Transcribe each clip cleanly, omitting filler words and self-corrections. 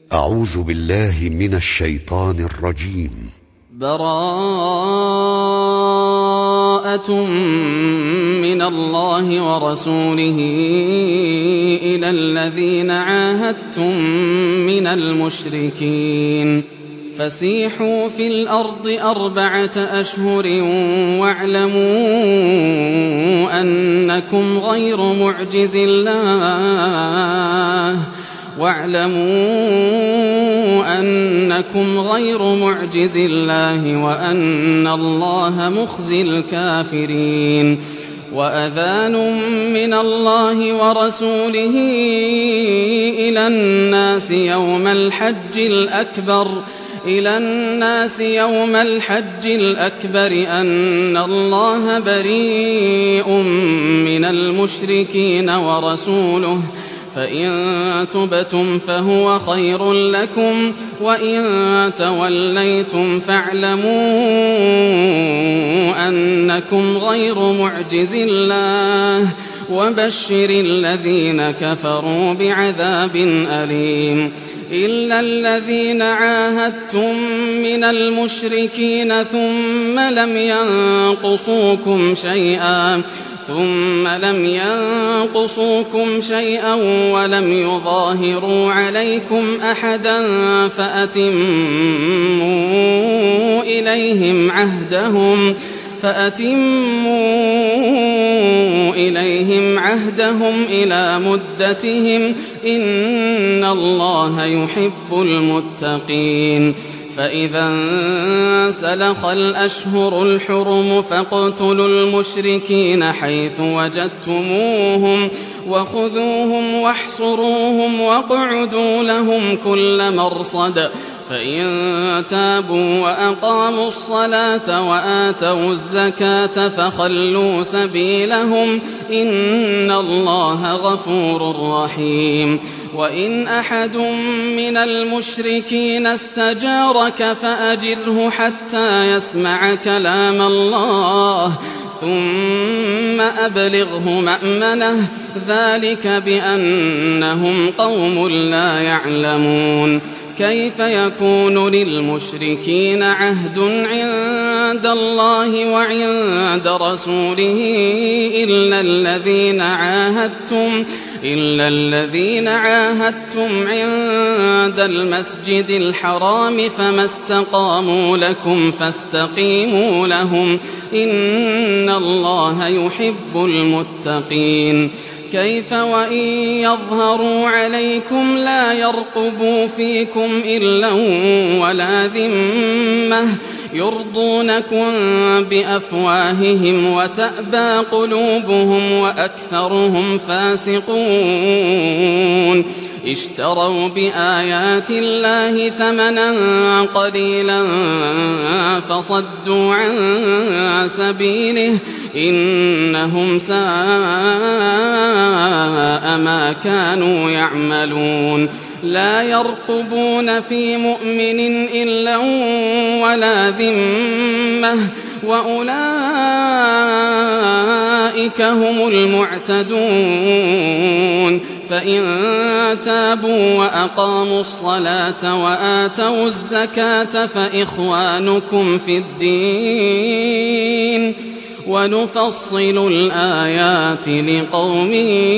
أعوذ بالله من الشيطان الرجيم. براءة من الله ورسوله إلى الذين عاهدتم من المشركين فسيحوا في الأرض 4 أشهر واعلموا أنكم غير معجز الله وأن الله مخزي الكافرين. وأذان من الله ورسوله إلى الناس يوم الحج الأكبر أن الله بريء من المشركين ورسوله فإن تبتم فهو خير لكم وإن توليتم فاعلموا أنكم غير معجز الله وبشر الذين كفروا بعذاب أليم. إلا الذين عاهدتم من المشركين ثم لم ينقصوكم شيئا ولم يظاهروا عليكم أحدا فأتموا إليهم عهدهم إلى مدتهم إن الله يحب المتقين. فإذا انسلخ الأشهر الحرم فاقتلوا المشركين حيث وجدتموهم وخذوهم واحصروهم واقعدوا لهم كل مرصد فإن تابوا وأقاموا الصلاة وآتوا الزكاة فخلوا سبيلهم إن الله غفور رحيم. وإن أحد من المشركين استجارك فأجره حتى يسمع كلام الله ثم أبلغه مأمنه ذلك بأنهم قوم لا يعلمون. كيف يكون للمشركين عهد عند الله وعند رسوله إلا الذين عاهدتم عند المسجد الحرام فما استقاموا لكم فاستقيموا لهم إن الله يحب المتقين. كيف وإن يظهروا عليكم لا يرقبوا فيكم إلا ولا ذمة يرضونكم بأفواههم وتأبى قلوبهم وأكثرهم فاسقون. اشتروا بآيات الله ثمنا قليلا فصدوا عن سبيله إنهم ساء ما كانوا يعملون. لا يرقبون في مؤمن إلا ولا ذمة وأولئك هم المعتدون. فإن تابوا وأقاموا الصلاة وآتوا الزكاة فإخوانكم في الدين ونفصل الآيات لقوم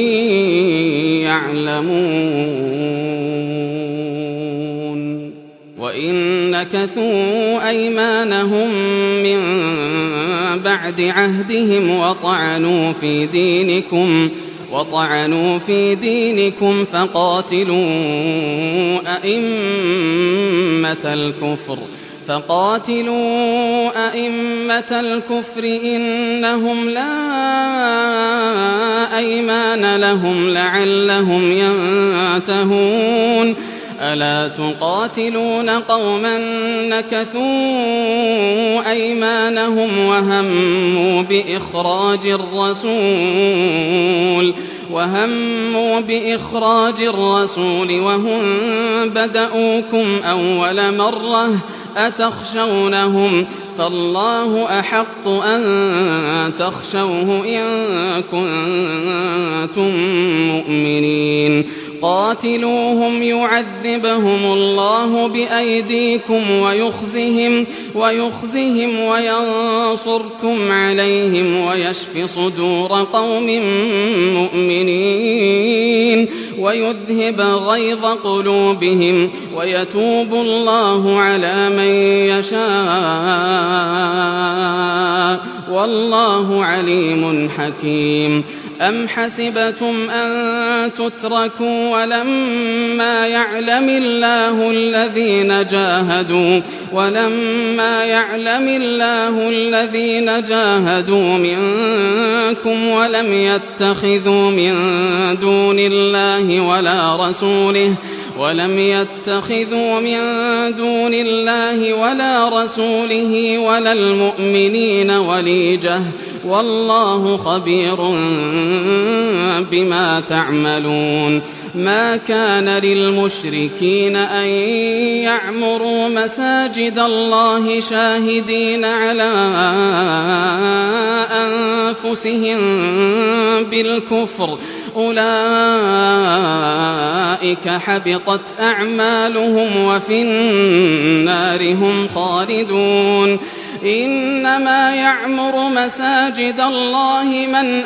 يعلمون. وإن نكثوا أيمانهم من بعد عهدهم وطعنوا في دينكم فقاتلوا أئمة الكفر إنهم لا أيمان لهم لعلهم ينتهون. ألا تقاتلون قوما نكثوا أيمانهم وهموا بإخراج الرسول وهم بدأوكم أول مرة أتخشونهم فالله أحق أن تخشوه إن كنتم مؤمنين. قاتلوهم يعذبهم الله بأيديكم ويخزهم وينصركم عليهم ويشف صدور قوم مؤمنين ويذهب غيظ قلوبهم ويتوب الله على من يشاء والله عليم حكيم. أم حسبتم أن تتركوا ولما يعلم الله الذين جاهدوا منكم ولم يتخذوا من دون الله ولا رسوله ولا المؤمنين وليجة والله خبير بما تعملون. ما كان للمشركين أن يعمروا مساجد الله شاهدين على أنفسهم بالكفر أولئك حبطت أعمالهم وفي النار هم خالدون. إنما يعمر مساجد الله من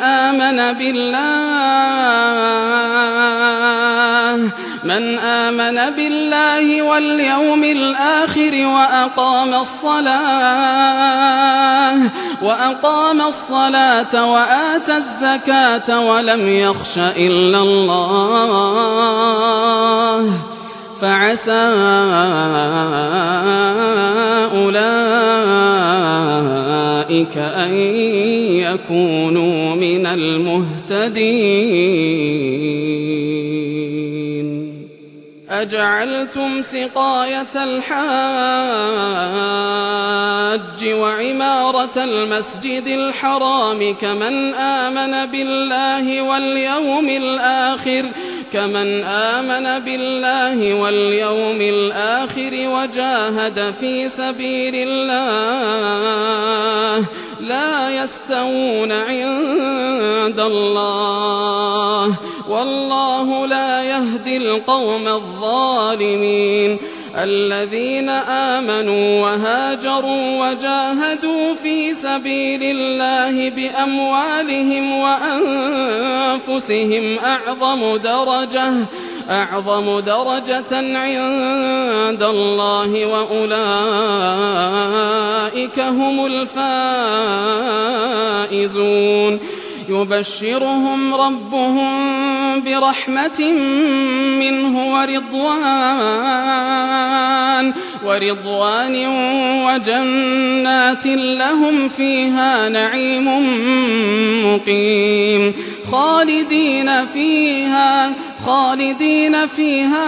آمن بالله واليوم الآخر وأقام الصلاة وآتى الزكاة ولم يخش إلا الله فعسى أولئك أن يكونوا من المهتدين. أجعلتم سقاية الحاج وعمارة المسجد الحرام كمن آمن بالله واليوم الآخر وجاهد في سبيل الله لا يستوون عند الله والله لا يهدي القوم الظالمين. الذين آمنوا وهاجروا وجاهدوا في سبيل الله بأموالهم وأنفسهم أعظم درجة عند الله وأولئك هم الفائزون. يبشرهم ربهم برحمة منه ورضوان وجنات لهم فيها نعيم مقيم خالدين فيها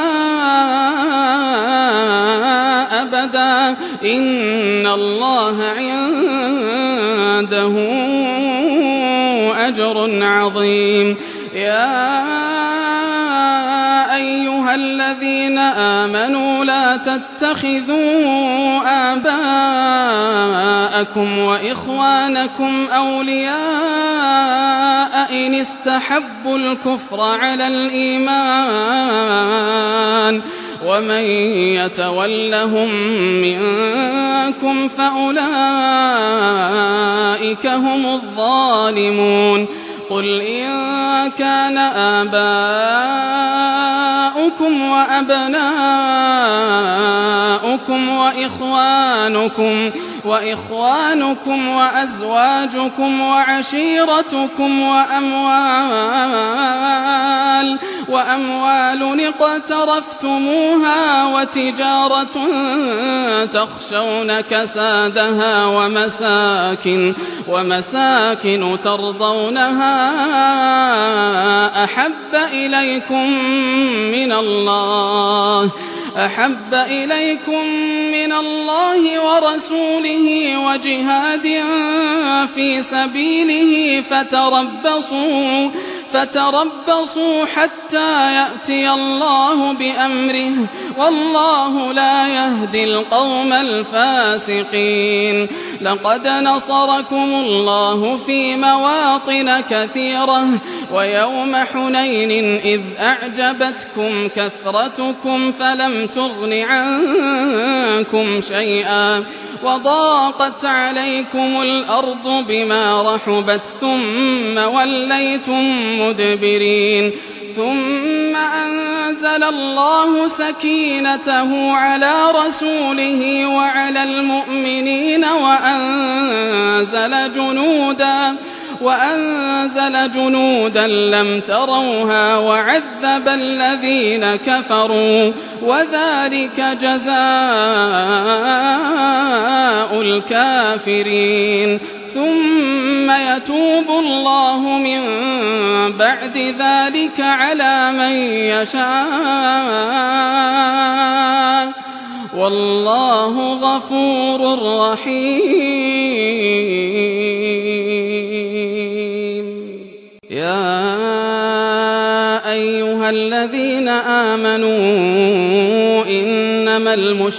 أبدا إن الله عنده أجر عظيم. يا أيها الذين آمنوا لا تتخذوا آباءكم وإخوانكم أولياء إن استحبوا الكفر على الإيمان ومن يتولهم منكم فأولئك هم الظالمون. قل إن كان آباؤكم وأبناؤكم وإخوانكم وأزواجكم وعشيرتكم وأموال اقترفتموها وتجارة تخشون كسادها ومساكن ترضونها أحب إليكم من الله ورسوله وجهاد في سبيله فتربصوا حتى يأتي الله بأمره والله لا يهدي القوم الفاسقين. لقد نصركم الله في مواطن كثيرة ويوم حنين إذ أعجبتكم كثرتكم فلم تغن عنكم شيئا وضاقت عليكم الأرض بما رحبت ثم وليتم مدبرين. ثم أنزل الله سكينته على رسوله وعلى المؤمنين وأنزل جنودا لم تروها وعذب الذين كفروا وذلك جزاء الكافرين. ثم يتوب الله من بعد ذلك على من يشاء والله غفور رحيم. يا أيها الذين آمنوا إنما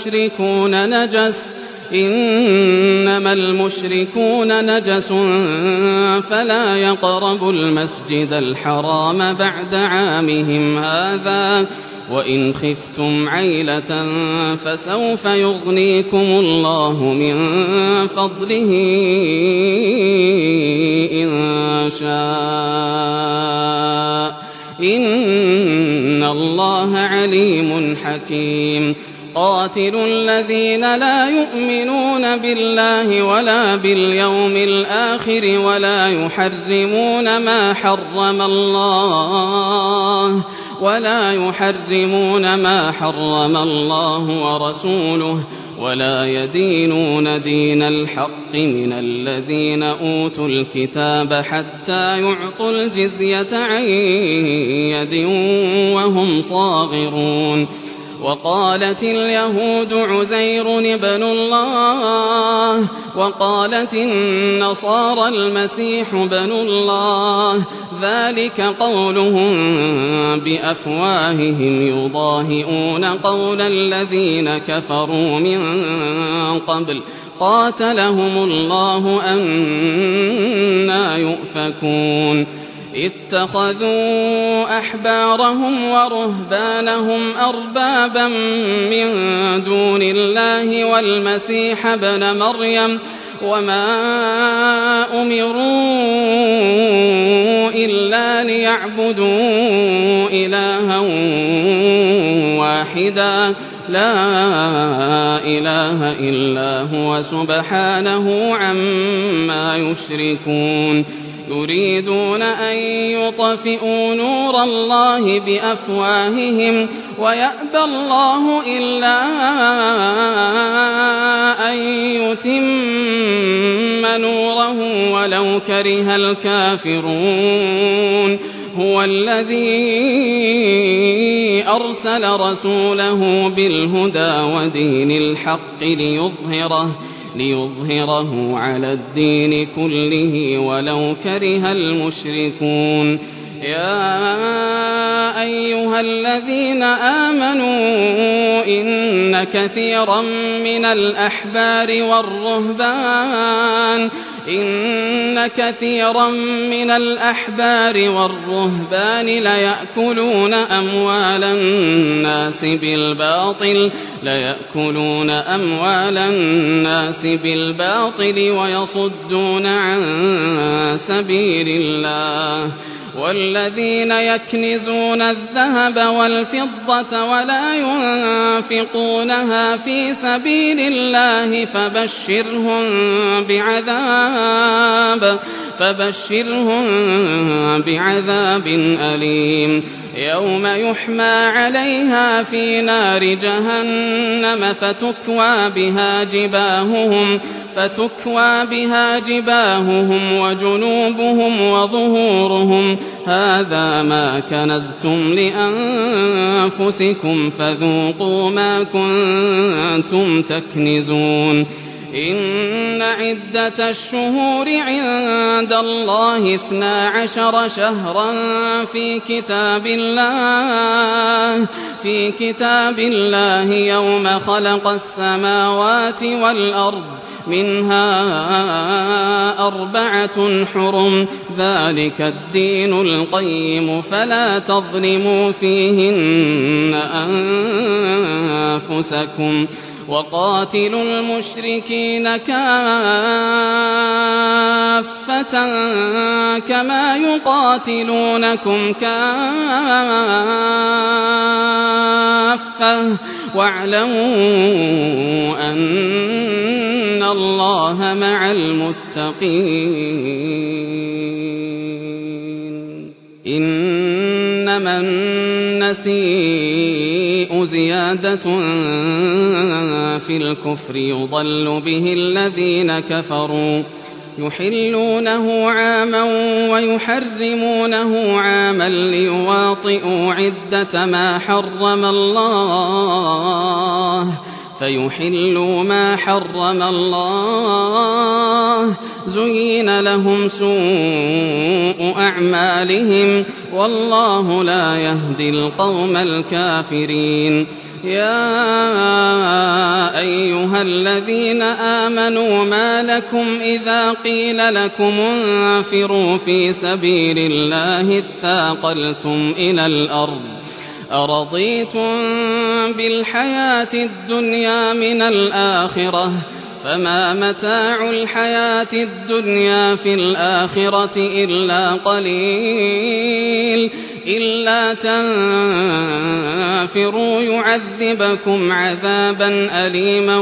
المشركون نجس فلا يقربوا المسجد الحرام بعد عامهم هذا وإن خفتم عيلة فسوف يغنيكم الله من فضله إن شاء إن الله عليم حكيم. قاتلوا الذين لا يؤمنون بالله ولا باليوم الآخر ولا يحرمون ما حرم الله ورسوله ولا يدينون دين الحق من الذين أوتوا الكتاب حتى يعطوا الجزية عن يد وهم صاغرون. وقالت اليهود عزير ابن الله وقالت النصارى المسيح ابن الله ذلك قولهم بأفواههم يضاهئون قول الذين كفروا من قبل قاتلهم الله أنى يؤفكون. اتخذوا أحبارهم ورهبانهم أربابا من دون الله والمسيح ابن مريم وما أمروا إلا ليعبدوا إلها واحدا لا إله إلا هو سبحانه عما يشركون. يريدون أن يطفئوا نور الله بأفواههم ويأبى الله إلا أن يتم نوره ولو كره الكافرون. هو الذي أرسل رسوله بالهدى ودين الحق ليظهره على الدين كله ولو كره المشركون. يا أيها الذين آمنوا إن كثيرا من الأحبار والرهبان ليأكلون أموال الناس بالباطل ويصدون عن سبيل الله. والذين يكنزون الذهب والفضة ولا ينفقونها في سبيل الله فبشرهم بعذاب أليم. يوم يحمى عليها في نار جهنم فتكوى بها جباههم وجنوبهم وظهورهم هذا ما كنزتم لأنفسكم فذوقوا ما كنتم تكنزون. إن عدة الشهور عند الله 12 شهرا في كتاب الله يوم خلق السماوات والأرض منها 4 حرم ذلك الدين القيم فلا تظلموا فيهن أنفسكم وقاتلوا المشركين كافة كما يقاتلونكم كافة واعلموا أن الله مع المتقين إنما النسيء زيادة في الكفر يضل به الذين كفروا يحلونه عاما ويحرمونه عاما ليواطئوا عدة ما حرم الله فيحلوا ما حرم الله زين لهم سوء أعمالهم والله لا يهدي القوم الكافرين يا أيها الذين آمنوا ما لكم إذا قيل لكم انفروا في سبيل الله اثاقلتم إلى الأرض أرضيتم بالحياة الدنيا من الآخرة فما متاع الحياة الدنيا في الآخرة إلا قليل إلا تنفروا يعذبكم عذابا أليما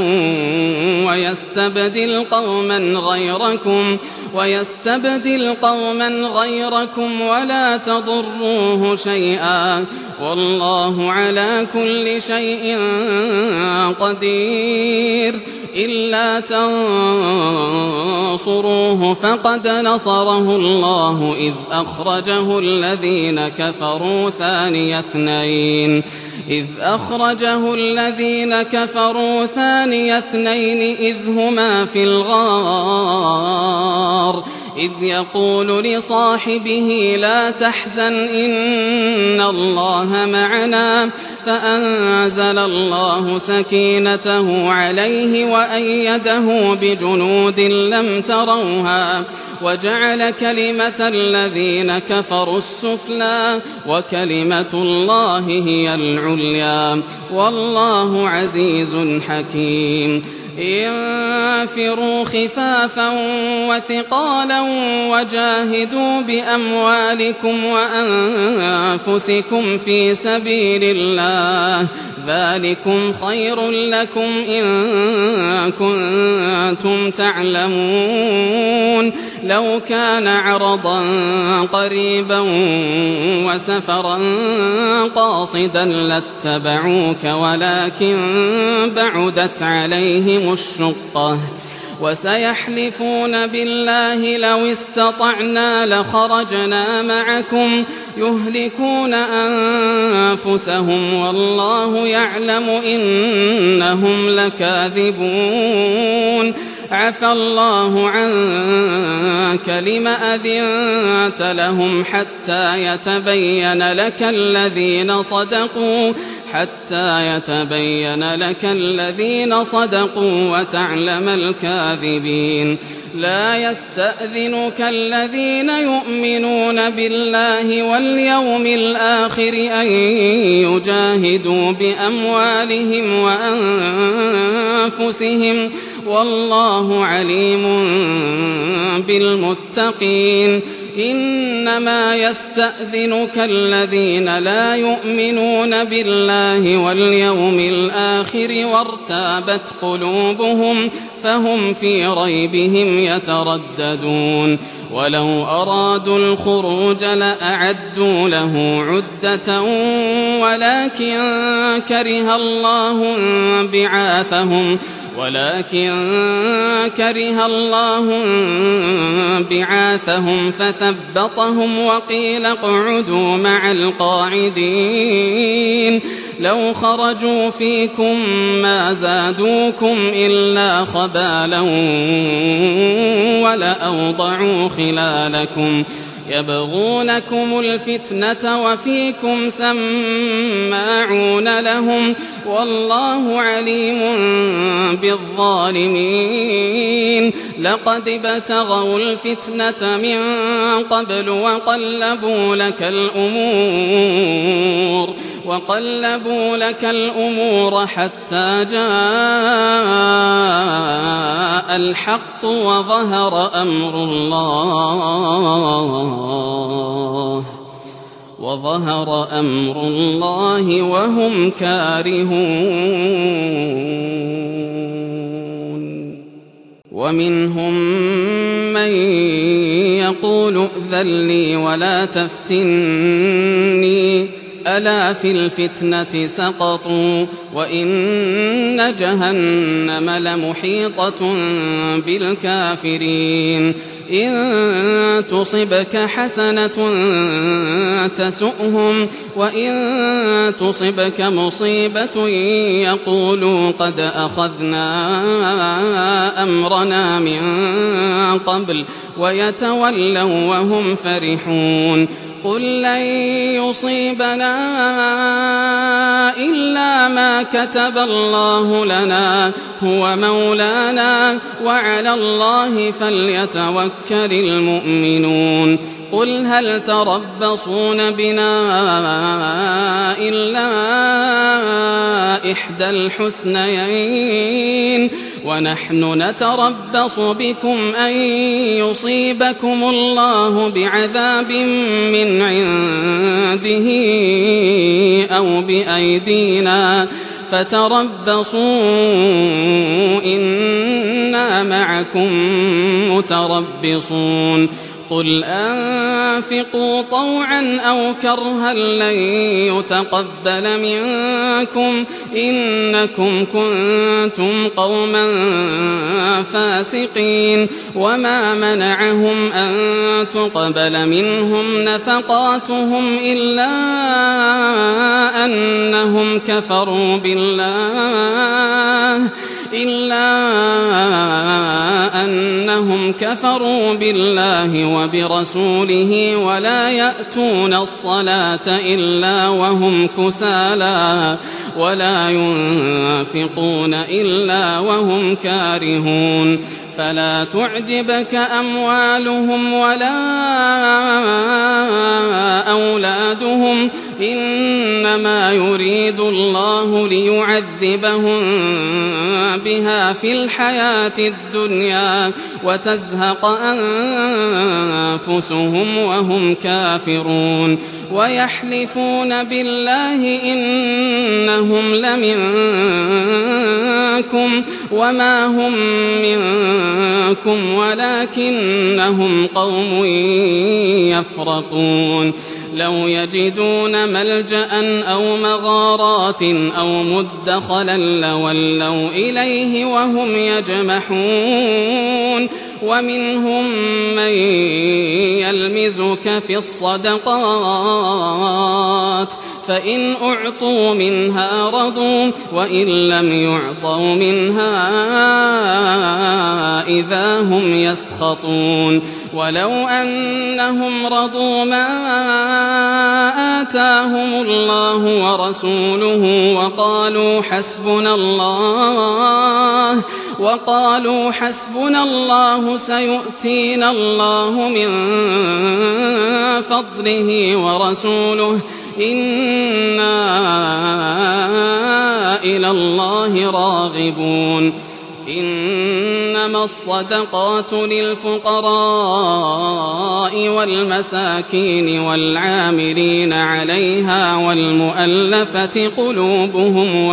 ويستبدل قوما غيركم ولا تضروه شيئا والله على كل شيء قدير إلا تنصروه فقد نصره الله إذ أخرجه الذين كفروا ثاني اثنين إذ هما في الغار إذ يقول لصاحبه لا تحزن إن الله معنا فأنزل الله سكينته عليه وأيده بجنود لم تروها وجعل كلمة الذين كفروا السفلى وكلمة الله هي العليا والله عزيز حكيم انفروا خفافا وثقالا وجاهدوا بأموالكم وأنفسكم في سبيل الله ذلكم خير لكم إن كنتم تعلمون لو كان عرضا قريبا وسفرا قاصدا لاتبعوك ولكن بعدت عليهم الشقة وسيحلفون بالله لو استطعنا لخرجنا معكم يهلكون أنفسهم والله يعلم إنهم لكاذبون عفى الله عنك لم أذنت لهم حتى يتبين لك الذين صدقوا وتعلم الكاذبين لا يستأذنك الذين يؤمنون بالله واليوم الآخر أن يجاهدوا بأموالهم وأنفسهم والله عليم بالمتقين إنما يستأذنك الذين لا يؤمنون بالله واليوم الآخر وارتابت قلوبهم فهم في ريبهم يترددون ولو أرادوا الخروج لأعدوا له عدة ولكن كره الله بعاثهم فثبطهم وقيل اقعدوا مع القاعدين لو خرجوا فيكم ما زادوكم إلا خبالا ولأوضعوا خلالكم يبغونكم الفتنة وفيكم سماعون لهم والله عليم بالظالمين لقد ابتغوا الفتنة من قبل وقلبوا لك الأمور حتى جاء الحق وظهر أمر الله وهم كارهون ومنهم من يقول ائذن لي ولا تفتني ألا في الفتنة سقطوا وإن جهنم لمحيطة بالكافرين إن تصبك حسنة تسؤهم وإن تصبك مصيبة يقولوا قد أخذنا أمرنا من قبل ويتولوا وهم فرحون قل لن يصيبنا إلا ما كتب الله لنا هو مولانا وعلى الله فليتوكل المؤمنون قل هل تربصون بنا إلا إحدى الحسنيين ونحن نتربص بكم أن يصيبكم الله بعذاب من عنده أو بأيدينا فتربصوا إنا معكم متربصون قل أنفقوا طوعا أو كرها لن يتقبل منكم إنكم كنتم قوما فاسقين وما منعهم أن تقبل منهم نفقاتهم إلا أنهم كفروا بالله وبرسوله ولا يأتون الصلاة إلا وهم كسالى ولا ينفقون إلا وهم كارهون فلا تعجبك أموالهم ولا أولادهم إنما يريد الله ليعذبهم بها في الحياة الدنيا وتزهق أنفسهم وهم كافرون ويحلفون بالله إنهم لمنكم وما هم منكم ولكنهم قوم يفرقون لو يجدون ملجأ أو مغارات أو مدخلا لولوا إليه وهم يجمحون ومنهم من يلمزك في الصدقات فإن أعطوا منها رضوا وإن لم يعطوا منها إذا هم يسخطون ولو أنهم رضوا ما آتاهم الله ورسوله وقالوا حسبنا الله سيؤتينا الله من فضله ورسوله إنا إلى الله راغبون إنما الصدقات للفقراء والمساكين والعاملين عليها والمؤلفة قلوبهم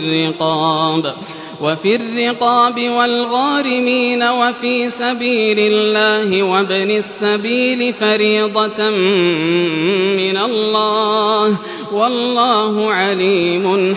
وفي الرقاب والغارمين وفي سبيل الله وابن السبيل فريضة من الله والله عليم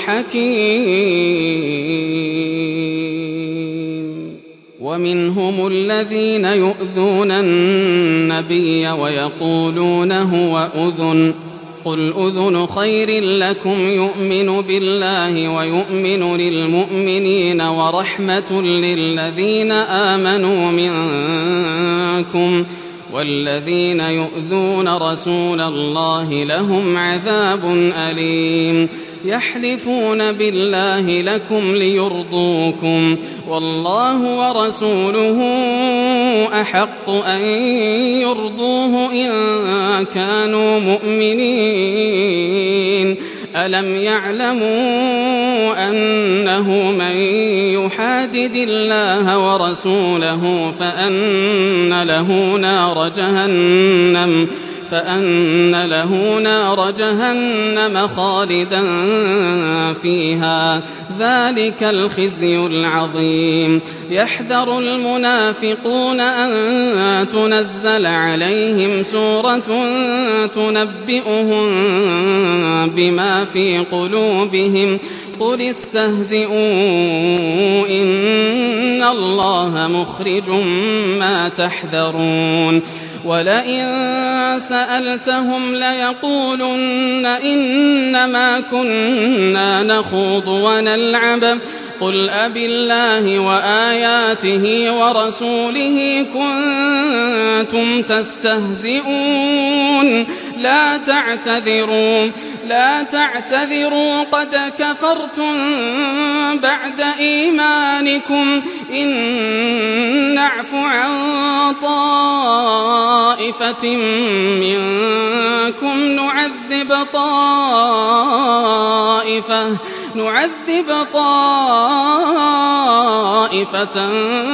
حكيم ومنهم الذين يؤذون النبي ويقولون هو أذن قل أذن خير لكم يؤمن بالله ويؤمن للمؤمنين ورحمة للذين آمنوا منكم والذين يؤذون رسول الله لهم عذاب أليم يحلفون بالله لكم ليرضوكم والله ورسوله أحق أن يرضوه إن كانوا مؤمنين ألم يعلموا أنه من يحادد الله ورسوله فأن له نار جهنم خالدا فيها ذلك الخزي العظيم يحذر المنافقون أن تنزل عليهم سورة تنبئهم بما في قلوبهم قل استهزئوا إن الله مخرج ما تحذرون ولئن سألتهم ليقولن إنما كنا نخوض ونلعب قل أبالله وآياته ورسوله كنتم تستهزئون لا تعتذروا قد كفرتم بعد إيمانكم إن نعف عن طائفة منكم نعذب طائفة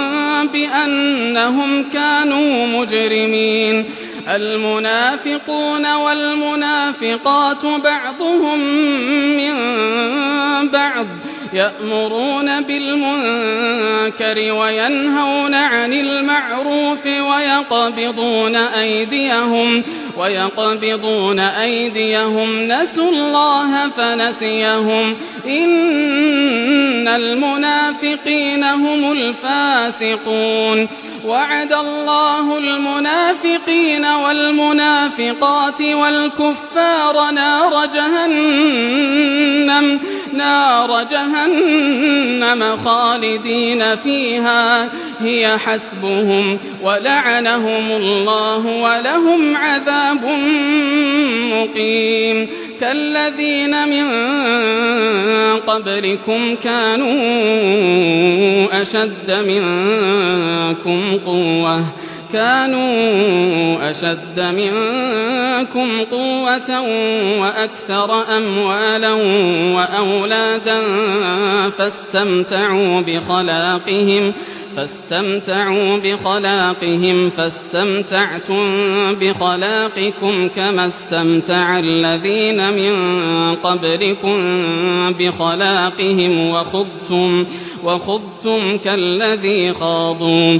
بأنهم كانوا مجرمين المنافقون والمنافقات بعضهم من بعض يأمرون بالمنكر وينهون عن المعروف ويقبضون أيديهم نسوا الله فنسيهم إن المنافقين هم الفاسقون وعد الله المنافقين والمنافقات والكفار نار جهنم خالدين فيها هي حسبهم ولعنهم الله ولهم عذاب مقيم كالذين من قبلكم كانوا أشد منكم قوة وأكثر أموالا وأولادا فاستمتعوا بخلاقهم فاستمتعتم بخلاقكم كما استمتع الذين من قبلكم بخلاقهم وخضتم كالذي خاضوا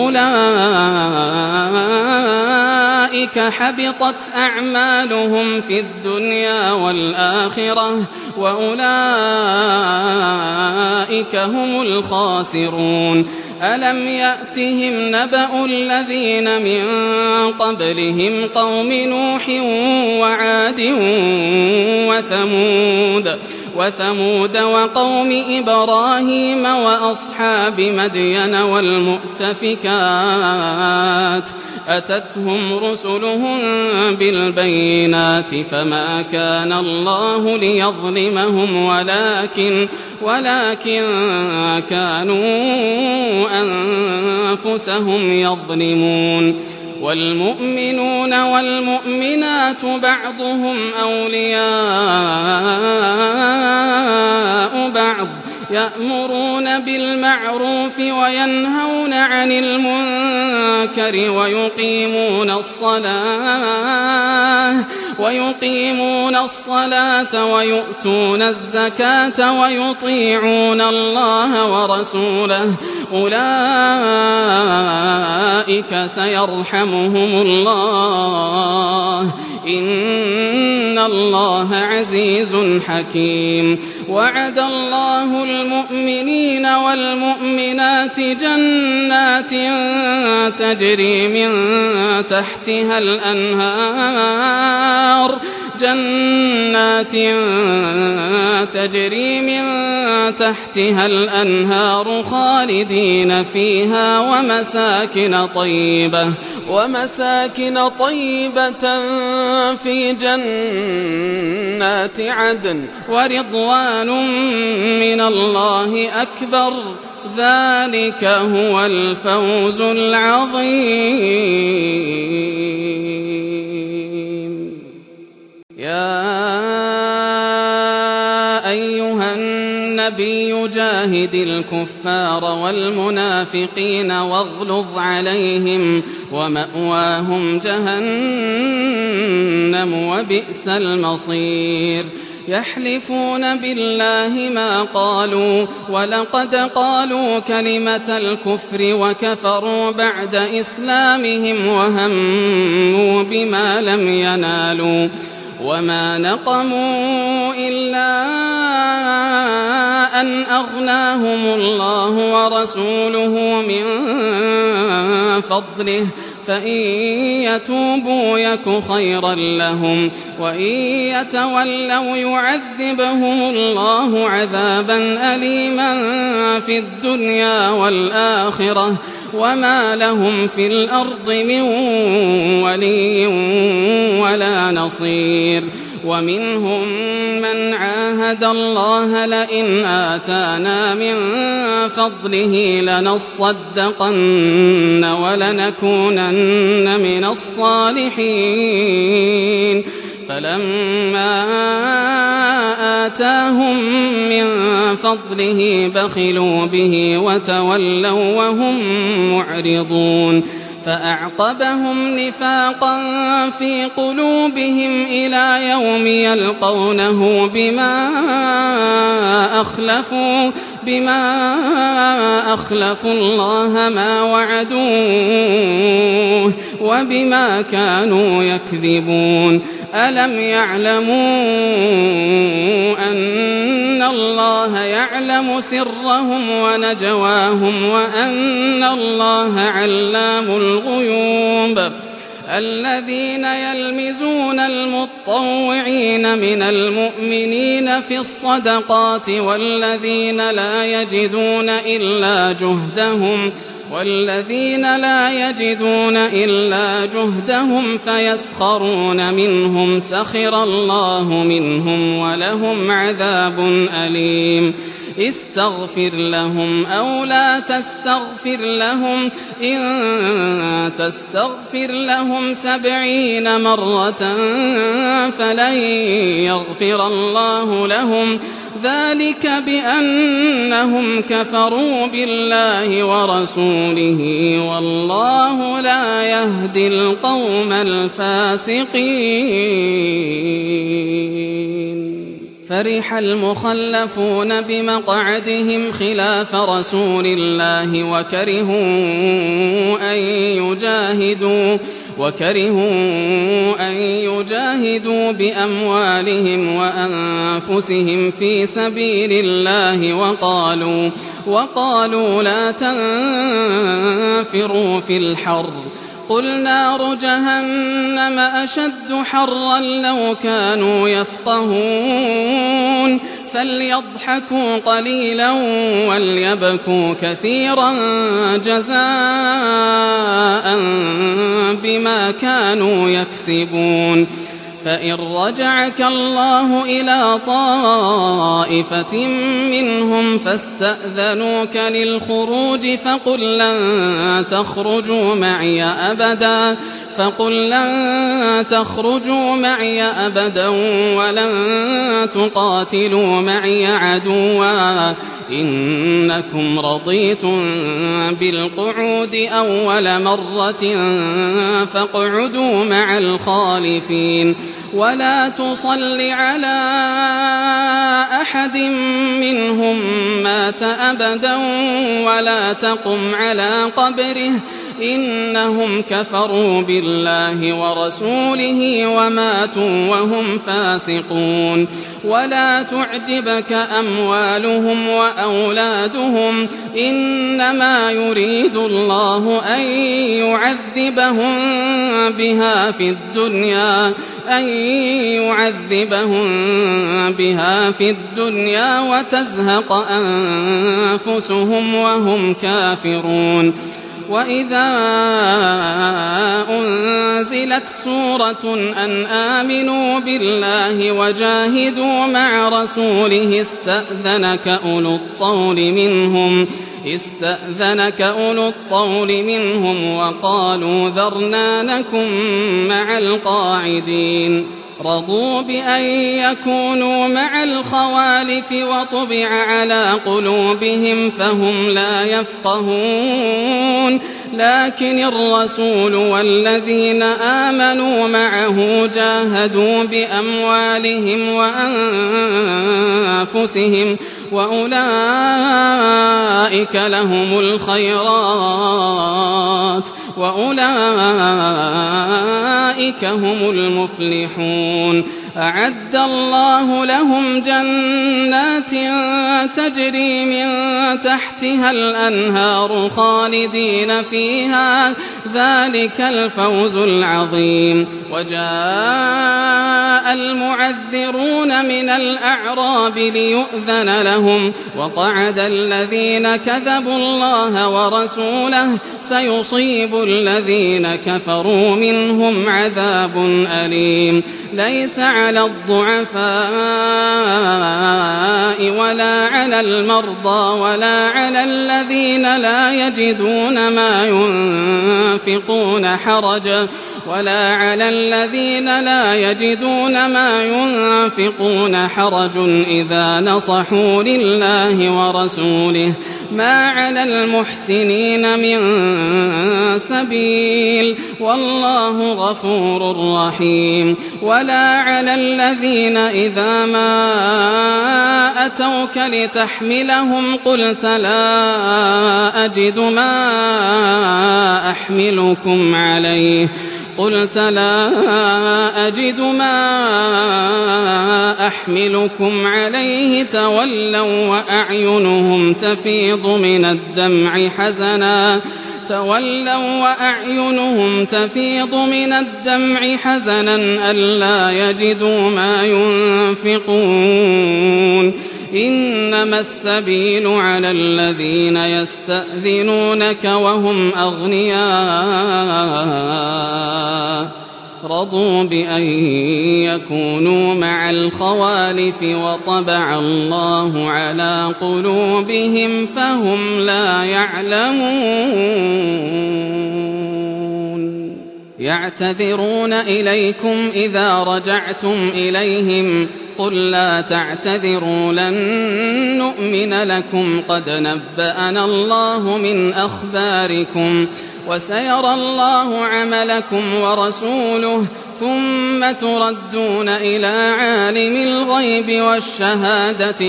أولئك حبطت أعمالهم في الدنيا والآخرة وأولئك هم الخاسرون ألم يأتهم نبأ الذين من قبلهم قوم نوح وعاد وثمود وقوم إبراهيم وأصحاب مدين والمؤتفكات أتتهم رسلهم بالبينات فما كان الله ليظلمهم ولكن كانوا أنفسهم يظلمون والمؤمنون والمؤمنات بعضهم أولياء بعض يأمرون بالمعروف وينهون عن المنكر ويقيمون الصلاة ويؤتون الزكاة ويطيعون الله ورسوله أولئك سيرحمهم الله إن الله عزيز حكيم وعد الله المؤمنين والمؤمنات جنات تجري من تحتها الأنهار جنات تجري من تحتها الأنهار خالدين فيها ومساكن طيبة في جنات عدن ورضوان من الله أكبر ذلك هو الفوز العظيم. يا أيها النبي جاهد الكفار والمنافقين واغلظ عليهم ومأواهم جهنم وبئس المصير. يحلفون بالله ما قالوا ولقد قالوا كلمة الكفر وكفروا بعد إسلامهم وهموا بما لم ينالوا وما نقموا إلا أن أغناهم الله ورسوله من فضله فإن يتوبوا يك خيرا لهم وإن يتولوا يعذبهم الله عذابا أليما في الدنيا والآخرة وما لهم في الأرض من ولي ولا نصير. ومنهم من عاهد الله لئن آتانا من فضله لنصدقن ولنكونن من الصالحين فلما آتاهم من فضله بخلوا به وتولوا وهم معرضون. فأعقبهم نفاقا في قلوبهم إلى يوم يلقونه بما أخلفوا الله ما وعدوه وبما كانوا يكذبون. ألم يعلموا أن الله يعلم سرهم ونجواهم وأن الله علام الغيوب. الذين يلمزون المطوعين من المؤمنين في الصدقات والذين لا يجدون إلا جهدهم فيسخرون منهم سخر الله منهم ولهم عذاب أليم. استغفر لهم أو لا تستغفر لهم إن تستغفر لهم 70 مرة فلن يغفر الله لهم ذلك بأنهم كفروا بالله ورسوله والله لا يهدي القوم الفاسقين. فرح المخلفون بمقعدهم خلاف رسول الله وكرهوا أن يجاهدوا بأموالهم وأنفسهم في سبيل الله وقالوا لا تنفروا في الحر قل نار جهنم أشد حرا لو كانوا يفقهون فليضحكوا قليلا وليبكوا كثيرا جزاء بما كانوا يكسبون. فإن رجعك الله إلى طائفة منهم فاستأذنوك للخروج فقل لن تخرجوا معي أبدا ولن تقاتلوا معي عدوا إنكم رضيتم بالقعود أول مرة فاقعدوا مع الخالفين ولا تصل على أحد منهم مات أبدا ولا تقم على قبره إنهم كفروا بالله ورسوله وماتوا وهم فاسقون. ولا تعجبك أموالهم وأولادهم إنما يريد الله أن يعذبهم بها في الدنيا وتزهق أنفسهم وهم كافرون. وإذا أنزلت سورة أن آمنوا بالله وجاهدوا مع رسوله استأذنك أولو الطول منهم وقالوا ذرنا نكن مع القاعدين. رضوا بأن يكونوا مع الخوالف وطبع على قلوبهم فهم لا يفقهون. لكن الرسول والذين آمنوا معه جاهدوا بأموالهم وأنفسهم وأولئك لهم الخيرات وأولئك هم المفلحون. أعد الله لهم جنات تجري من تحتها الأنهار خالدين فيها ذلك الفوز العظيم. وجاء المعذرون من الأعراب ليؤذن لهم وقعد الذين كذبوا الله ورسوله سيصيب الذين كفروا منهم عذاب أليم. ليس على الضعفاء ولا على المرضى ولا على الذين لا يجدون ما ينفقون حرج إذا نصحوا لله ورسوله ما على المحسنين من سبيل والله غفور رحيم. ولا على الذين إذا ما أتوك لتحملهم قلت لا أجد ما أحملكم عليه تولوا وأعينهم تفيض من الدمع حزنا ألا يجدوا ما ينفقون. إنما السبيل على الذين يستأذنونك وهم أغنياء رضوا بأن يكونوا مع الخوالف وطبع الله على قلوبهم فهم لا يعلمون. يعتذرون إليكم إذا رجعتم إليهم قل لا تعتذروا لن نؤمن لكم قد نبأنا الله من أخباركم وسيرى الله عملكم ورسوله ثم تردون إلى عالم الغيب والشهادة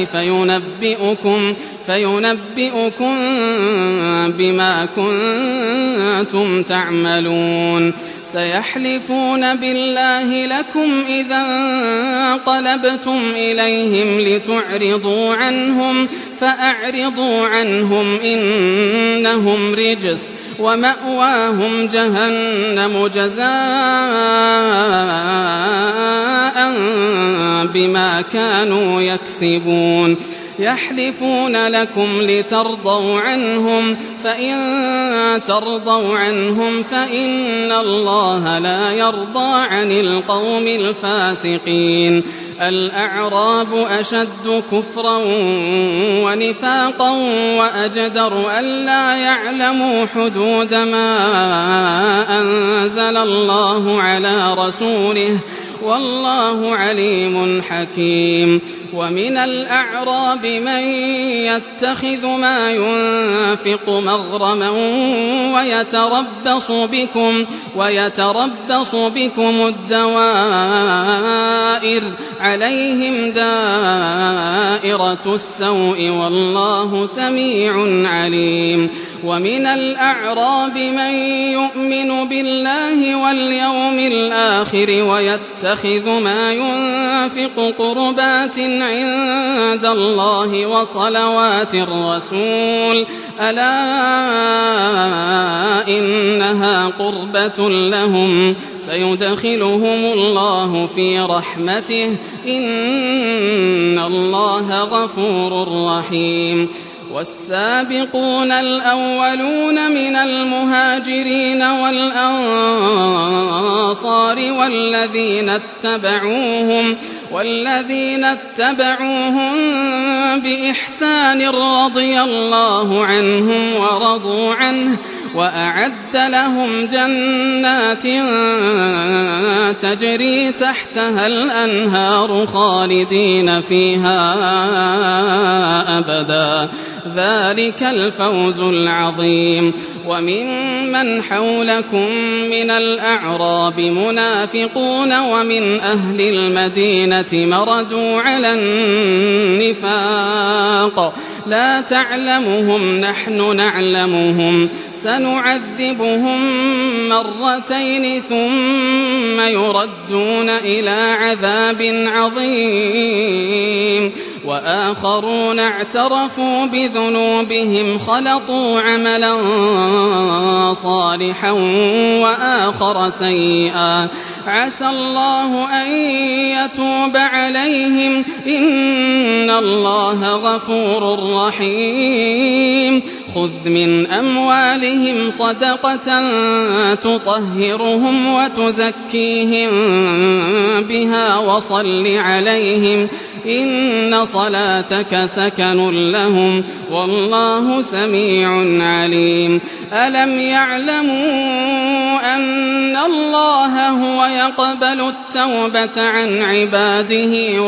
فينبئكم بما كنتم تعملون. سيحلفون بالله لكم إذا انقلبتم إليهم لتعرضوا عنهم فأعرضوا عنهم إنهم رجس ومأواهم جهنم جزاء بما كانوا يكسبون. يحلفون لكم لترضوا عنهم فإن ترضوا عنهم فإن الله لا يرضى عن القوم الفاسقين. الأعراب أشد كفرا ونفاقا وأجدر ألا يعلموا حدود ما أنزل الله على رسوله والله عليم حكيم. ومن الأعراب من يتخذ ما ينفق مغرما ويتربص بكم الدوائر عليهم دائرة السوء والله سميع عليم. ومن الأعراب من يؤمن بالله واليوم الآخر ويتخذ ما ينفق قربات عند الله وصلوات الرسول ألا إنها قربة لهم سيدخلهم الله في رحمته إن الله غفور رحيم والسابقون الأولون من المهاجرين والأنصار والذين اتبعوهم بإحسان رضي الله عنهم ورضوا عنه وأعد لهم جنات تجري تحتها الأنهار خالدين فيها أبدا ذلك الفوز العظيم وممن حولكم من الأعراب منافقون ومن أهل المدينة مردوا على النفاق لا تعلمهم نحن نعلمهم سنعذبهم مرتين ثم يردون إلى عذاب عظيم وآخرون اعترفوا بذنوبهم خلطوا عملا صالحا وآخر سيئا عسى الله أن يتوب عليهم إن الله غفور رحيم خذ من أموالهم صدقة تطهرهم وتزكيهم بها وصل عليهم إن صلاتك سكن لهم والله سميع عليم ألم يعلموا أن الله هو يقبل التوبة عن عباده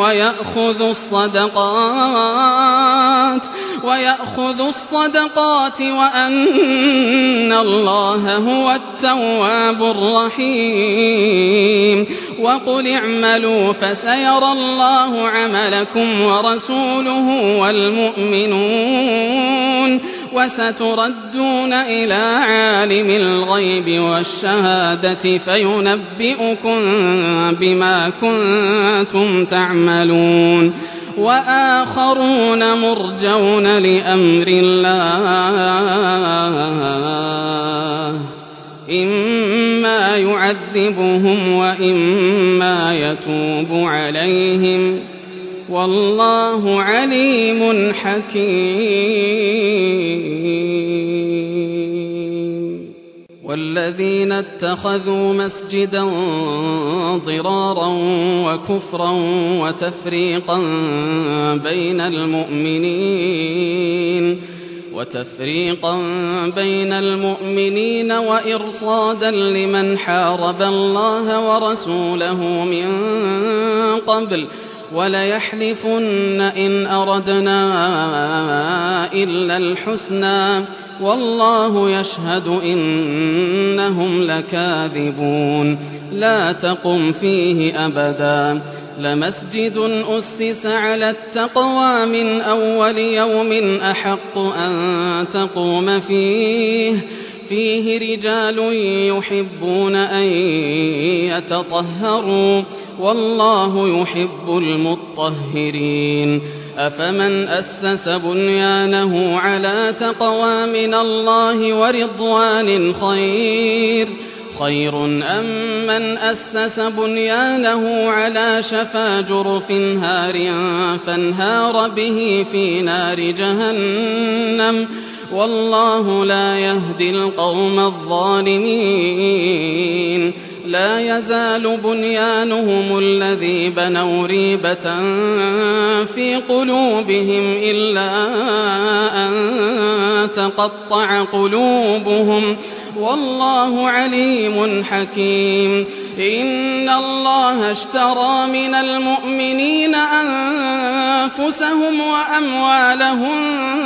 ويأخذ الصدقات وأن الله هو التواب الرحيم وقل اعملوا فسيرى الله عملكم ورسوله والمؤمنون وستردون إلى عالم الغيب والشهادة فينبئكم بما كنتم تعملون وآخرون مرجون لأمر الله إما يعذبهم وإما يتوب عليهم والله عليم حكيم والذين اتخذوا مسجدا ضرارا وكفرا وتفريقا بين المؤمنين وإرصادا لمن حارب الله ورسوله من قبل وليحلفن إن أردنا إلا الحسنى والله يشهد إنهم لكاذبون لا تقم فيه أبدا لمسجد أسس على التقوى من أول يوم أحق أن تقوم فيه رجال يحبون أن يتطهروا والله يحب المطهرين أفمن أسس بنيانه على تقوى من الله ورضوان خير أم من أسس بنيانه على شفا جرف هار فانهار به في نار جهنم والله لا يهدي القوم الظالمين لا يزال بنيانهم الذي بنوا ريبة في قلوبهم إلا أن تقطع قلوبهم والله عليم حكيم إن الله اشترى من المؤمنين أنفسهم وأموالهم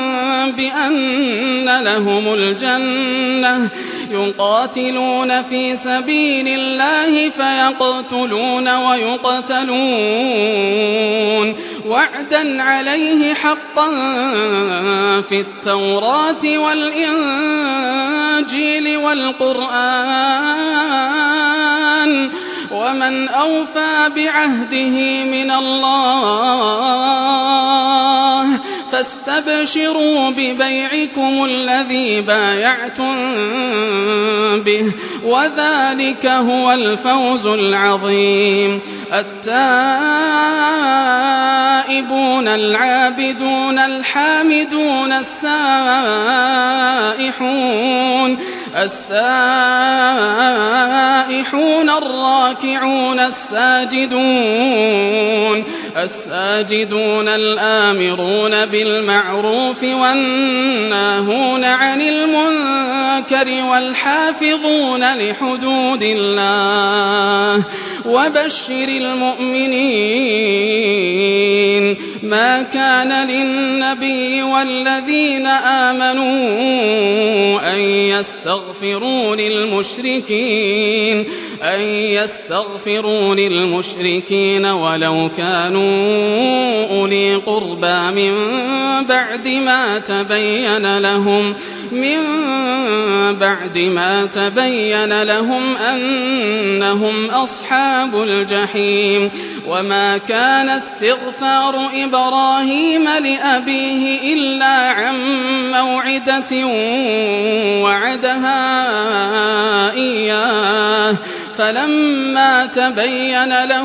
بأن لهم الجنة يقاتلون في سبيل الله فيقتلون ويقتلون وعدا عليه حقا في التوراة والإنجيل والقرآن ومن أوفى بعهده من الله فاستبشروا ببيعكم الذي بايعتم به وذلك هو الفوز العظيم. التائبون العابدون الحامدون السائحون الراكعون الساجدون الآمرون بالمعروف والناهون عن المنكر والحافظون لحدود الله وبشر المؤمنين. ما كان للنبي والذين آمنوا أن يستغفروا للمشركين ولو كانوا أولي قربى من بعد ما تبين لهم أنهم أصحاب الجحيم. وما كان استغفار إبراهيم لأبيه إلا عن موعدة وعدها إياه فلما تبين له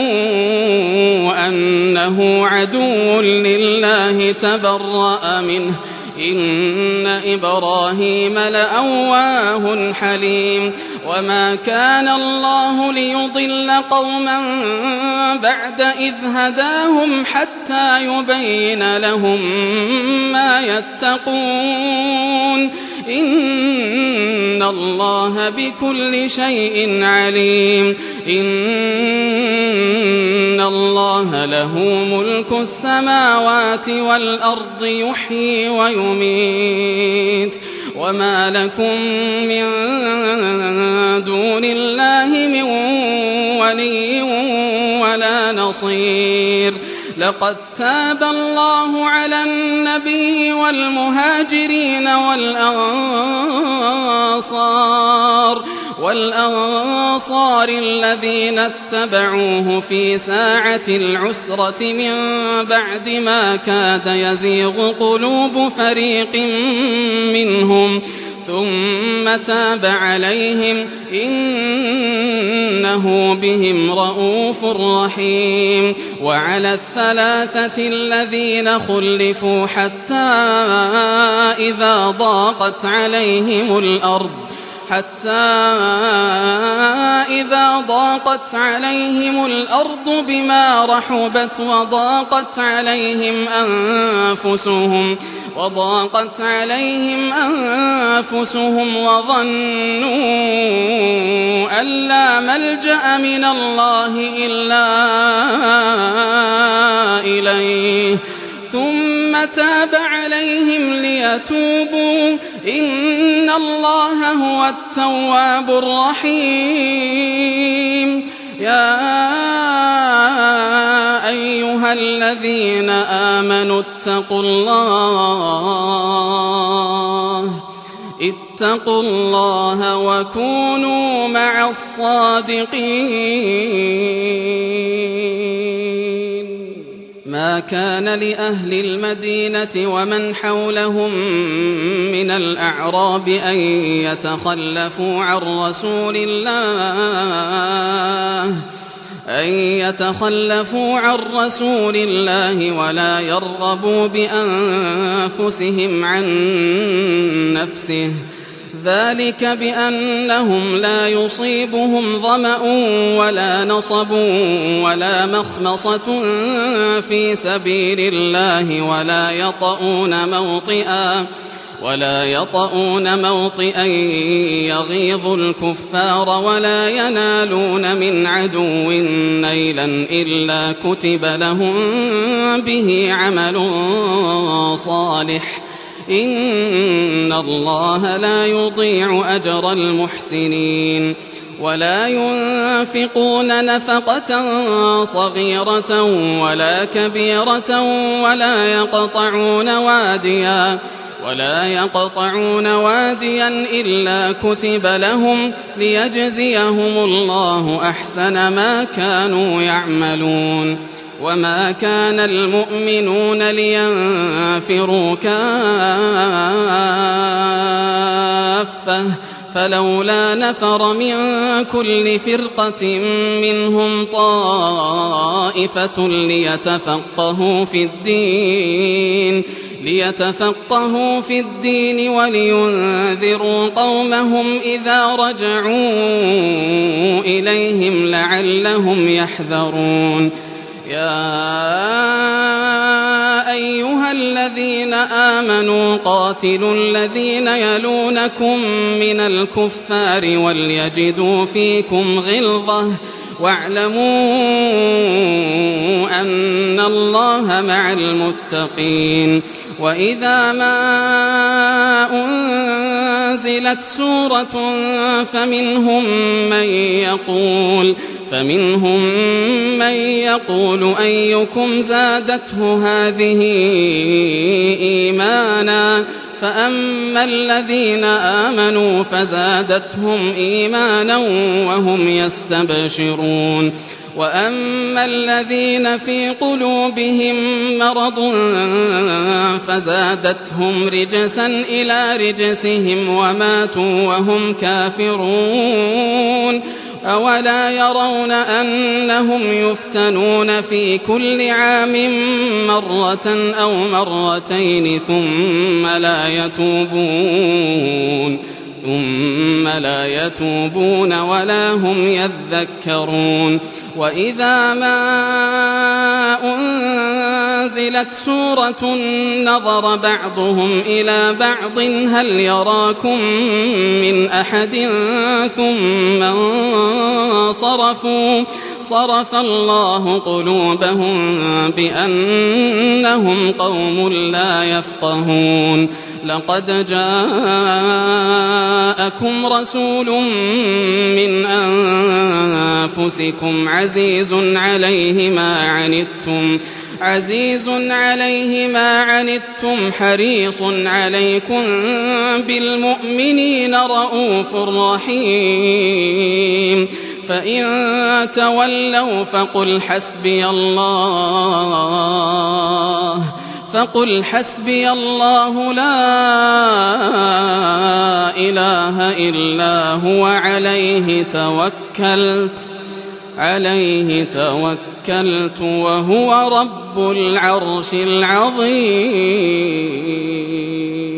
أنه عدو لله تبرأ منه إن إبراهيم لأواه حليم. وما كان الله ليضل قوما بعد إذ هداهم حتى يبين لهم ما يتقون إن الله بكل شيء عليم. إن الله له ملك السماوات والأرض يحيي ويميت وما لكم من دون الله من ولي ولا نصير. لقد تاب الله على النبي والمهاجرين والأنصار الذين اتبعوه في ساعة العسرة من بعد ما كاد يزيغ قلوب فريق منهم ثم تاب عليهم إنه بهم رءوف رحيم. وعلى الثلاثة الذين خلفوا حتى إذا ضاقت عليهم الأرض بما رحبت وضاقت عليهم أنفسهم وظنوا أن لا ملجأ من الله إلا إليه ثم تاب عليهم ليتوبوا إن الله هو التواب الرحيم. يا أيها الذين آمنوا اتقوا الله وكونوا مع الصادقين. ما كان لأهل المدينة ومن حولهم من الأعراب أن يتخلفوا عن رسول الله ولا يرغبوا بأنفسهم عن نفسه ذلك بأنهم لا يصيبهم ظمأ ولا نصب ولا مخمصة في سبيل الله ولا يطؤون موطئا يغيظ الكفار ولا ينالون من عدو نيلا إلا كتب لهم به عمل صالح إن الله لا يضيع أجر المحسنين ولا ينفقون نفقة صغيرة ولا كبيرة ولا يقطعون واديا إلا كتب لهم ليجزيهم الله أحسن ما كانوا يعملون وما كان المؤمنون لينفروا كافة فلولا نفر من كل فرقة منهم طائفة ليتفقهوا في الدين ولينذروا قومهم إذا رجعوا إليهم لعلهم يحذرون يا أيها الذين آمنوا قاتلوا الذين يلونكم من الكفار وليجدوا فيكم غلظة واعلموا أن الله مع المتقين وإذا ما أنزلت سورة فمنهم من يقول أيكم زادته هذه إيمانا فأما الذين آمنوا فزادتهم إيمانا وهم يستبشرون وأما الذين في قلوبهم مرض فزادتهم رجسا إلى رجسهم وماتوا وهم كافرون أولا يرون أنهم يفتنون في كل عام مرة أو مرتين ثم لا يتوبون ولا هم يذكرون وإذا ما أنزلت سورة نظر بعضهم إلى بعض هل يراكم من أحد ثم صرف الله قلوبهم بأنهم قوم لا يفقهون لقد جاءكم رسول من أنفسكم عزيز عليه ما عنتم حريص عليكم بالمؤمنين رؤوف رحيم فإن تولوا فقل حسبي الله لا إله إلا هو عليه توكلت وهو رب العرش العظيم.